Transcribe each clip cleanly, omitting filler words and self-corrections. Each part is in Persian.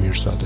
میرزاده.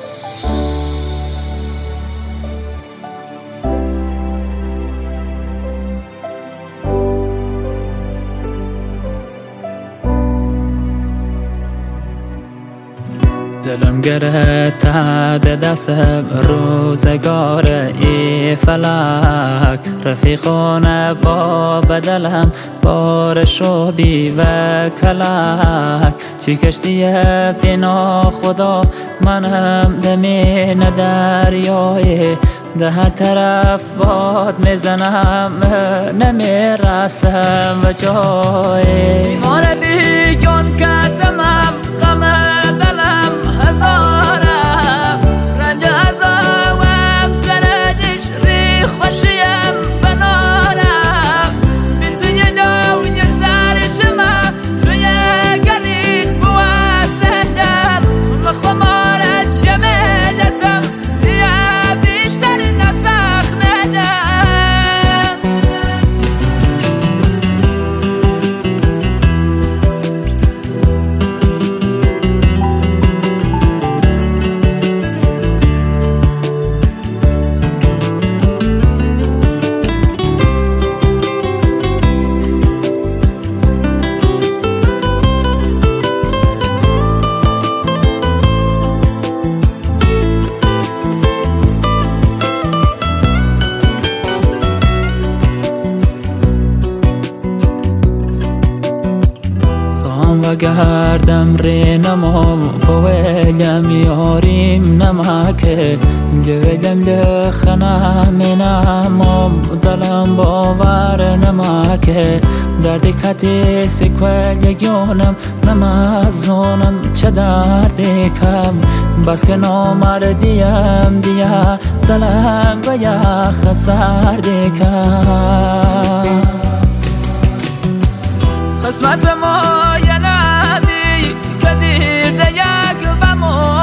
دلم گره تحت دستم روزگار ای فلک، رفیقانه با بدلم بارش و بی و کلک. چی کشتیه بینا خدا منم دمین دریای، ده هر طرف باد میزنم نمیرسم و جای. ایمان بیگان کتمم غم دلم هزارم، رنج هزارم سردش ری خوشیم بنارم. بی توی دنیا سرشم توی گرید بوستندم، مخمارت شملتم یا بیشتر نسخ ندم. و گردم ری نمام بویلم یاریم نمکه، لیلم لخنم نمام دلم باور نمکه. دردی کتی سکویل یگونم نمازونم چه دردی کم، بس که نامردیم دیا دلم و یا خسردی کم. قسمت ما یا نبی که دیده یک و